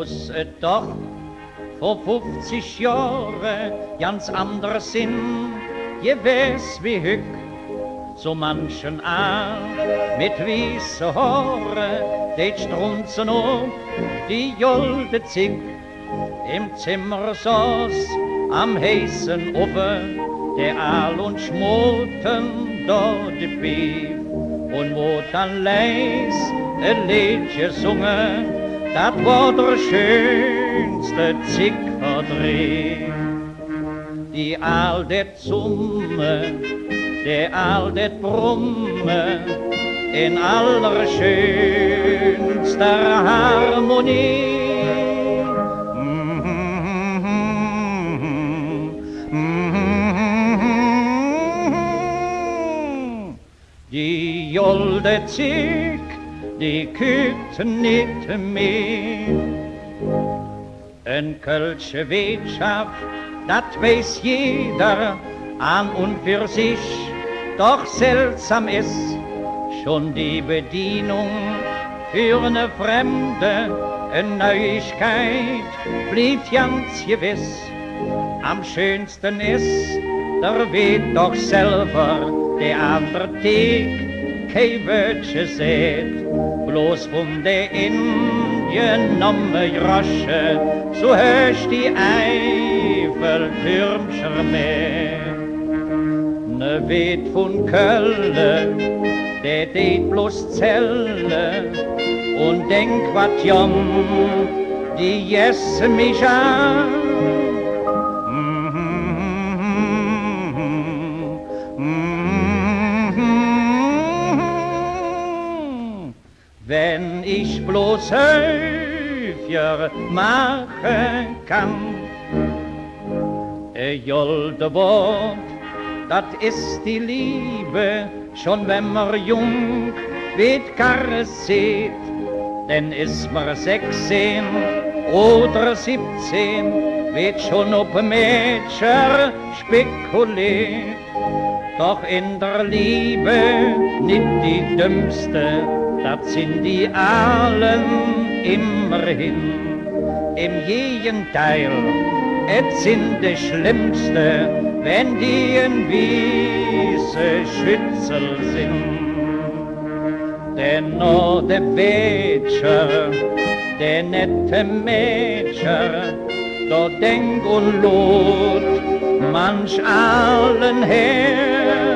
muss et doch vor 50 Jahren ganz anders Sinn gewesen wie hück. So manchen mit weißen Haaren, die strunzen auf die jolde Zick. Im Zimmer saß am heißen Ofen der Aal und schmolten da die Beef. Und wo dann leis ein Lied gesungen, das war der schönste Zickverdreh. Die Aal det Summe, der Aal det Brumme, in allerschönster Harmonie. Die jolde Zick, die kügt nicht mehr. Ein kölsche Wirtschaft, das weiß jeder an und für sich, doch seltsam ist schon die Bedienung für eine Fremde. Eine Neuigkeit blieb ganz gewiss. Am schönsten ist, der weht doch selber der andere Tag kein Wörtchen seht, bloß von der ingenommene Grosche, so hörst die Eiffeltürmscher mehr. Ne weht von Köln, der tät bloß Zelle, und denk wat jom, die jesse mich an. Wenn ich bloß Höfjer machen kann. Jolde Wort, dat ist die Liebe, schon wenn man jung wird Karre sieht, denn ist man 16 oder 17, wird schon ob Mädchen spekuliert. Doch in der Liebe nicht die Dümmste, das sind die allen immerhin. Im Gegenteil, es sind die Schlimmste, wenn die ein wiese Schützel sind. Denn nur der Wätscher, der nette Mädchen, da denk und lot manch allen her.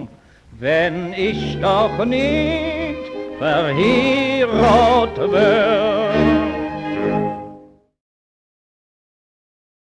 Wenn ich doch nicht verheiratet wär.